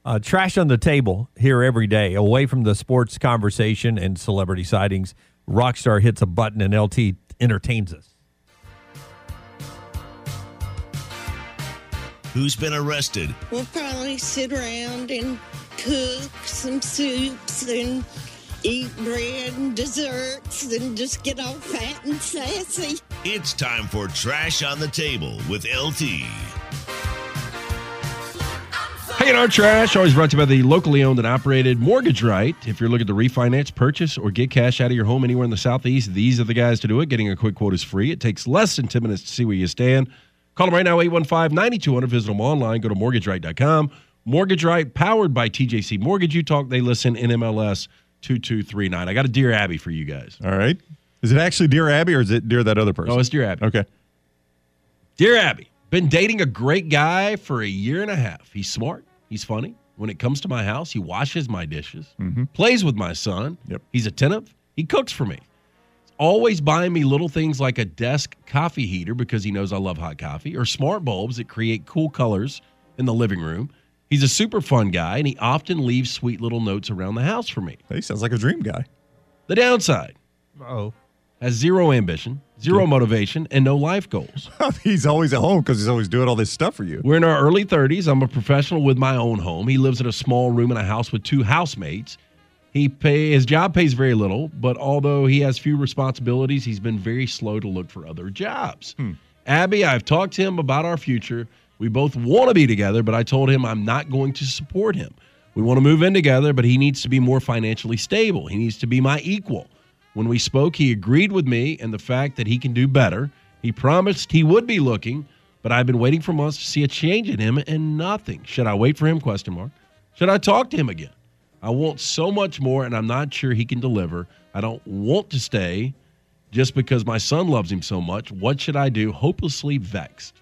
Trash on the table here every day. Away from the sports conversation and celebrity sightings, Rockstar hits a button and LT entertains us. Who's been arrested? We'll probably sit around and cook some soups and eat bread and desserts and just get all fat and sassy. It's time for Trash on the Table with LT. Hanging our trash, always brought to you by the locally owned and operated Mortgage Right. If you're looking to refinance, purchase, or get cash out of your home anywhere in the Southeast, these are the guys to do it. Getting a quick quote is free. It takes less than 10 minutes to see where you stand. Call them right now, 815-9200. Visit them online. Go to mortgageright.com. Mortgage Right, powered by TJC Mortgage. You talk, they listen, NMLS 2239. I got a Dear Abby for you guys. All right. Is it actually Dear Abby or is it Dear that other person? Oh, it's Dear Abby. Okay. Dear Abby, been dating a great guy for a year and a half. He's smart. He's funny. When it comes to my house, he washes my dishes, plays with my son. Yep. He's attentive. He cooks for me. He's always buying me little things like a desk coffee heater because he knows I love hot coffee, or smart bulbs that create cool colors in the living room. He's a super fun guy, and he often leaves sweet little notes around the house for me. He sounds like a dream guy. The downside, has zero ambition, zero motivation, and no life goals. He's always at home because he's always doing all this stuff for you. We're in our early 30s. I'm a professional with my own home. He lives in a small room in a house with 2 housemates. His job pays very little, but although he has few responsibilities, he's been very slow to look for other jobs. Abby, I've talked to him about our future. We both want to be together, but I told him I'm not going to support him. We want to move in together, but he needs to be more financially stable. He needs to be my equal. When we spoke, he agreed with me and the fact that he can do better. He promised he would be looking, but I've been waiting for months to see a change in him and nothing. Should I wait for him? ? Should I talk to him again? I want so much more, and I'm not sure he can deliver. I don't want to stay just because my son loves him so much. What should I do? Hopelessly vexed.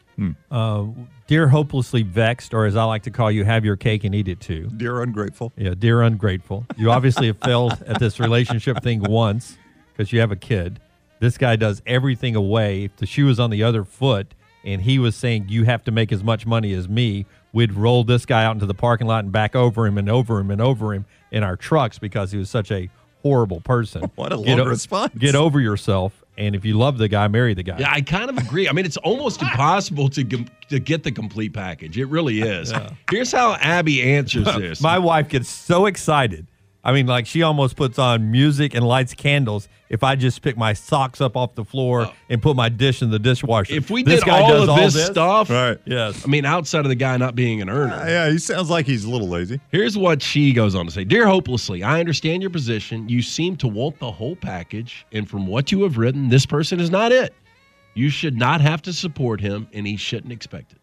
Dear hopelessly vexed, or as I like to call you, have your cake and eat it too. Dear ungrateful. Yeah, dear ungrateful. You obviously have failed at this relationship thing once because you have a kid. This guy does everything away. If the shoe was on the other foot and he was saying you have to make as much money as me, we'd roll this guy out into the parking lot and back over him and over him and over him in our trucks because he was such a horrible person. What a long response. Get over yourself. And if you love the guy, marry the guy. Yeah, I kind of agree. I mean, it's almost impossible to get the complete package. It really is. Yeah. Here's how Abby answers this. My wife gets so excited. I mean, like she almost puts on music and lights candles if I just pick my socks up off the floor and put my dish in the dishwasher. If we did all of this stuff, right? Yes. I mean, outside of the guy not being an earner. Yeah, he sounds like he's a little lazy. Here's what she goes on to say. Dear Hopelessly, I understand your position. You seem to want the whole package, and from what you have written, this person is not it. You should not have to support him, and he shouldn't expect it.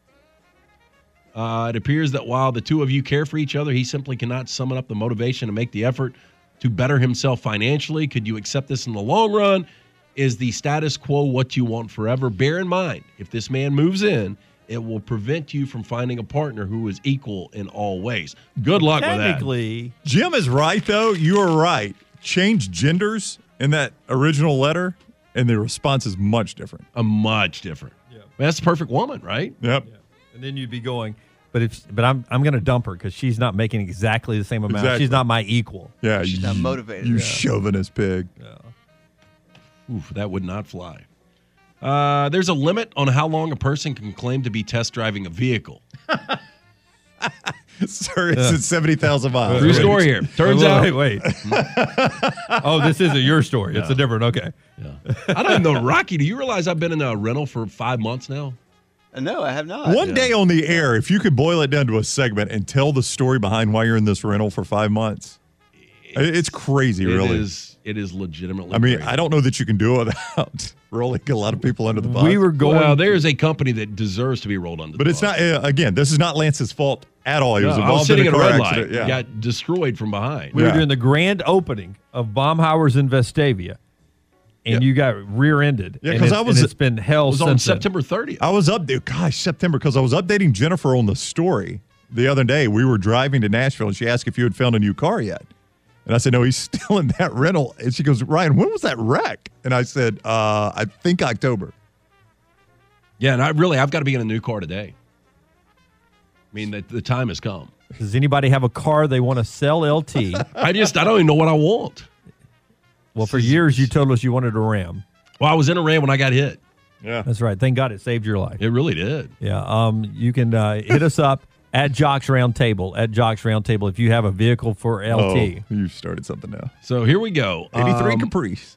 It appears that while the two of you care for each other, he simply cannot summon up the motivation to make the effort to better himself financially. Could you accept this in the long run? Is the status quo what you want forever? Bear in mind, if this man moves in, it will prevent you from finding a partner who is equal in all ways. Good luck with that. Technically, Jim is right, though. You are right. Change genders in that original letter, and the response is much different. Much different. Yeah. That's the perfect woman, right? Yep. yeah. And then you'd be going, but I'm going to dump her because she's not making exactly the same amount. Exactly. She's not my equal. Yeah, She's not motivated. You chauvinist pig. Yeah. Oof, that would not fly. There's a limit on how long a person can claim to be test driving a vehicle. Sir, it's at 70,000 miles. True story here. Turns out. Wait. Oh, this isn't your story. It's a different. Okay. Yeah. I don't even know, Rocky. Do you realize I've been in a rental for 5 months now? No, I have not. One day on the air, if you could boil it down to a segment and tell the story behind why you're in this rental for 5 months, it's crazy, really. It is legitimately I mean, crazy. I don't know that you can do it without rolling a lot of people under the bus. We were going. Well, there's a company that deserves to be rolled under the But bus. it's not, again, this is not Lance's fault at all. He was I involved was sitting in at a a car red accident. light. Yeah. Got destroyed from behind. We were Yeah. doing the grand opening of Baumhauer's in Vestavia, and you got rear-ended. Yeah, And 'cause it's- and it's been hell It was since on then. September 30th. I was September, because I was updating Jennifer on the story the other day. We were driving to Nashville, and she asked if you had found a new car yet. And I said, no, he's still in that rental. And she goes, Ryan, when was that wreck? And I said, I think October. Yeah, and I've got to be in a new car today. I mean, the time has come. Does anybody have a car they want to sell LT? I don't even know what I want. Well, for years you told us you wanted a Ram. Well, I was in a Ram when I got hit. Yeah. That's right. Thank God it saved your life. It really did. Yeah. You can hit us up at Jocks Roundtable. At Jocks Roundtable if you have a vehicle for LT. Oh, you started something now. So here we go. 83 Caprice.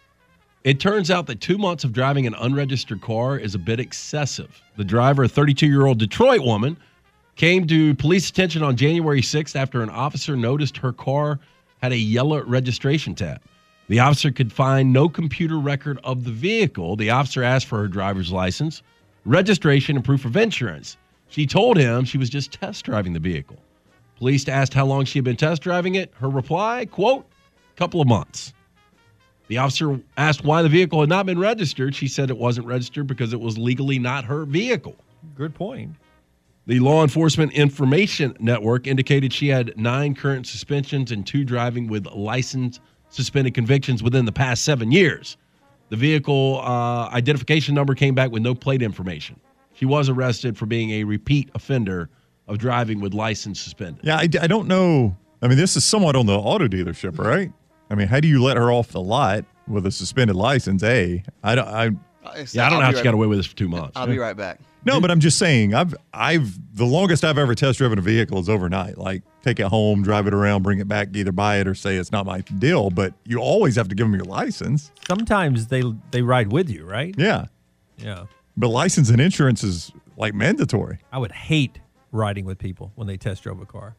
It turns out that 2 months of driving an unregistered car is a bit excessive. The driver, a 32-year-old Detroit woman, came to police attention on January 6th after an officer noticed her car had a yellow registration tab. The officer could find no computer record of the vehicle. The officer asked for her driver's license, registration, and proof of insurance. She told him she was just test driving the vehicle. Police asked how long she had been test driving it. Her reply, quote, couple of months. The officer asked why the vehicle had not been registered. She said it wasn't registered because it was legally not her vehicle. Good point. The Law Enforcement Information Network indicated she had 9 current suspensions and 2 driving with license suspended convictions within the past 7 years. The vehicle identification number came back with no plate information. She was arrested for being a repeat offender of driving with license suspended. Yeah, I don't know. I mean, this is somewhat on the auto dealership, right? I mean, how do you let her off the lot with a suspended license? I don't know how she got away with this for 2 months. I'll be right back. No, but I'm just saying, the longest I've ever test driven a vehicle is overnight. Like, take it home, drive it around, bring it back, either buy it or say it's not my deal. But you always have to give them your license. Sometimes they ride with you, right? Yeah. Yeah. But license and insurance is like mandatory. I would hate riding with people when they test drove a car.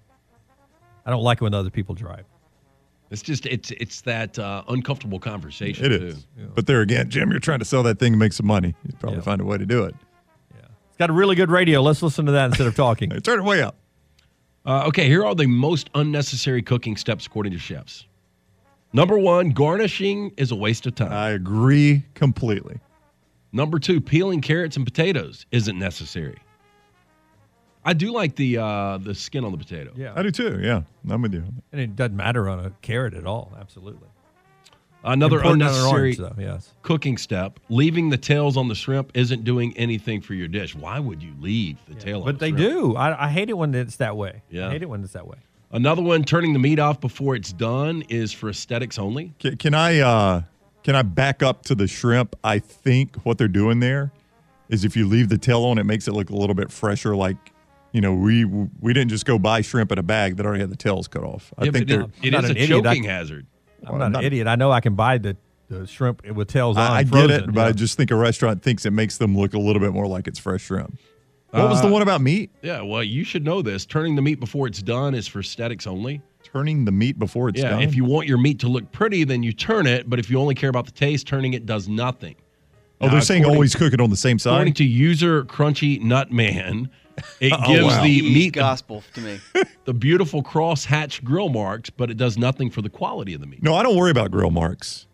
I don't like it when other people drive. It's just it's that uncomfortable conversation. It is. Too. Yeah. But there again, Jim, you're trying to sell that thing and make some money. You'd probably find a way to do it. Yeah. It's got a really good radio. Let's listen to that instead of talking. Hey, turn it way up. Okay, here are the most unnecessary cooking steps according to chefs. Number 1, garnishing is a waste of time. I agree completely. Number 2, peeling carrots and potatoes isn't necessary. I do like the skin on the potato. Yeah. I do too. Yeah, I'm with you. And it doesn't matter on a carrot at all. Absolutely. Another Important on an unnecessary orange, though, yes. cooking step, leaving the tails on the shrimp isn't doing anything for your dish. Why would you leave the tail on But the they shrimp? do. I hate it when it's that way. Yeah. I hate it when it's that way. Another one, turning the meat off before it's done is for aesthetics only. Can I back up to the shrimp? I think what they're doing there is if you leave the tail on, it makes it look a little bit fresher. Like, we didn't just go buy shrimp in a bag that already had the tails cut off. I think they're. It not is an a idiot. choking hazard. I'm not an idiot. I know I can buy the shrimp with tails on. I get frozen, it, but I just think a restaurant thinks it makes them look a little bit more like it's fresh shrimp. What was the one about meat? Yeah, well, you should know this. Turning the meat before it's done is for aesthetics only. Turning the meat before it's done? If you want your meat to look pretty, then you turn it. But if you only care about the taste, turning it does nothing. Oh, they're saying always cook it on the same According side? to user Crunchy Nut Man, it gives the He's meat gospel to me. the beautiful cross-hatch grill marks, but it does nothing for the quality of the meat. No, I don't worry about grill marks.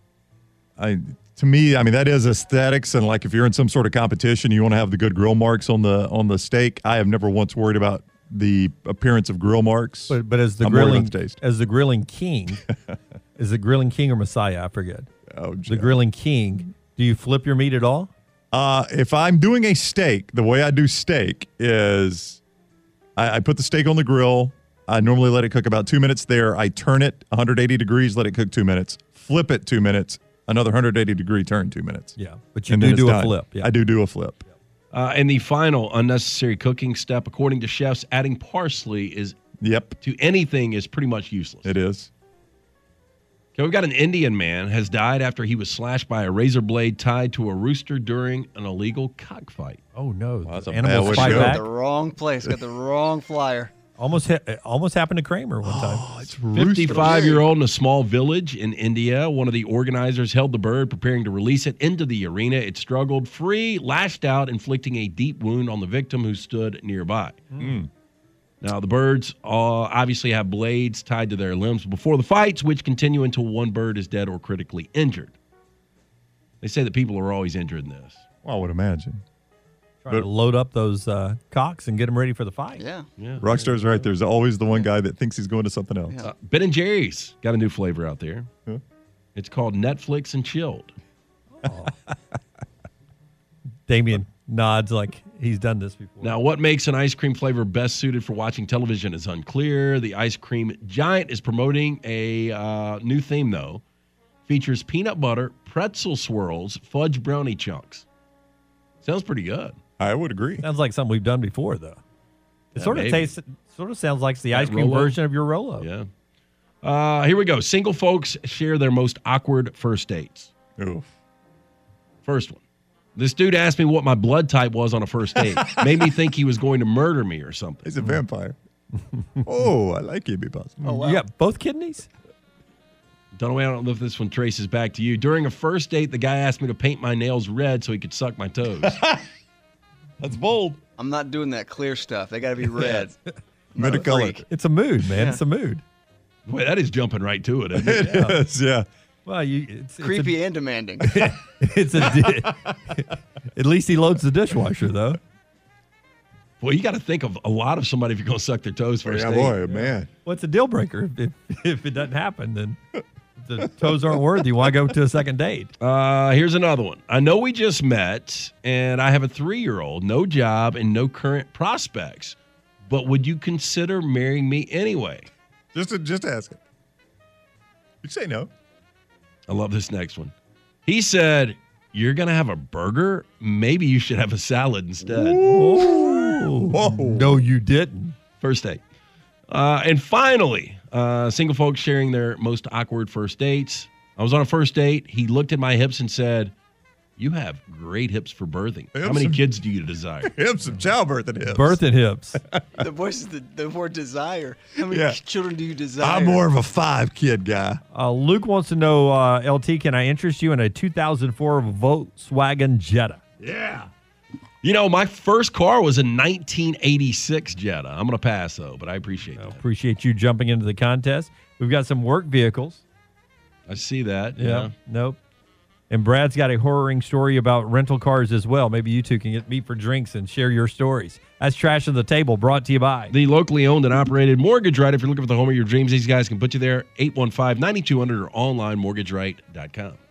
To me, that is aesthetics, and like if you're in some sort of competition, you want to have the good grill marks on the steak. I have never once worried about the appearance of grill marks. But as the I'm worried grilling about the taste. as the grilling king, is the grilling king or Messiah? I forget. Oh, The Jeff. grilling king. Do you flip your meat at all? If I'm doing a steak, the way I do steak is I put the steak on the grill. I normally let it cook about 2 minutes there. I turn it 180 degrees, let it cook 2 minutes, flip it 2 minutes, another 180 degree turn 2 minutes. Yeah, but you And then do it's a done. flip. Yeah. I do a flip. And the final unnecessary cooking step, according to chefs, adding parsley Yep, to anything is pretty much useless. it is. Okay, we've got an Indian man has died after he was slashed by a razor blade tied to a rooster during an illegal cockfight. Oh no, Wow, that's the a bad animals way to fight go. back. The wrong place. Got the wrong flyer. Almost happened to Kramer one time. Oh, it's rooster. 55-year-old in a small village in India. One of the organizers held the bird, preparing to release it into the arena. It struggled free, lashed out, inflicting a deep wound on the victim who stood nearby. Now, the birds obviously have blades tied to their limbs before the fights, which continue until one bird is dead or critically injured. They say that people are always injured in this. Well, I would imagine. Trying to load up those cocks and get them ready for the fight. Yeah. Yeah. Rockstar's right. There's always the one guy that thinks he's going to something else. Yeah. Ben & Jerry's got a new flavor out there. Huh? It's called Netflix and Chilled. Damien, nods like he's done this before. Now, what makes an ice cream flavor best suited for watching television is unclear. The ice cream giant is promoting a new theme, though. Features peanut butter, pretzel swirls, fudge brownie chunks. Sounds pretty good. I would agree. Sounds like something we've done before, though. It Yeah, sort of maybe. tastes, sort of sounds like the That ice cream Rolo? version of your Rolo. Yeah. Here we go. Single folks share their most awkward first dates. Oof. First one. This dude asked me what my blood type was on a first date. Made me think he was going to murder me or something. He's a vampire. Oh, I like AB positive. Oh, wow. You got both kidneys? I don't know if this one traces back to you. During a first date, the guy asked me to paint my nails red so he could suck my toes. That's bold. I'm not doing that clear stuff. They got to be red. Midi-colored. It's a mood, man. It's a mood. Boy, that is jumping right to it, isn't it? It is, yeah. Well, it's Creepy and demanding. It's at least he loads the dishwasher, though. Boy, you got to think of a lot of somebody if you're going to suck their toes first Yeah, date. boy, man. What's a deal breaker? If it doesn't happen, then the toes aren't worthy. Why go to a second date? Here's another one. I know we just met, and I have a 3-year-old, no job, and no current prospects. But would you consider marrying me anyway? Just ask it. You say no. I love this next one. He said, "You're going to have a burger? Maybe you should have a salad instead." Whoa. No, you didn't. First date. And finally, single folks sharing their most awkward first dates. I was on a first date. He looked at my hips and said, "You have great hips for birthing. How many kids do you desire?" Hips, some childbirth and hips. Birth and hips. The voice is the word desire. How many Yeah. children do you desire? I'm more of a 5-kid guy. Luke wants to know, LT, can I interest you in a 2004 Volkswagen Jetta? Yeah. You know, my first car was a 1986 Jetta. I'm going to pass, though, but I appreciate that. Appreciate you jumping into the contest. We've got some work vehicles. I see that. Yeah. Nope. And Brad's got a horroring story about rental cars as well. Maybe you two can meet for drinks and share your stories. That's Trash on the Table, brought to you by The locally owned and operated Mortgage Right. If you're looking for the home of your dreams, these guys can put you there. 815-9200 or online mortgageright.com.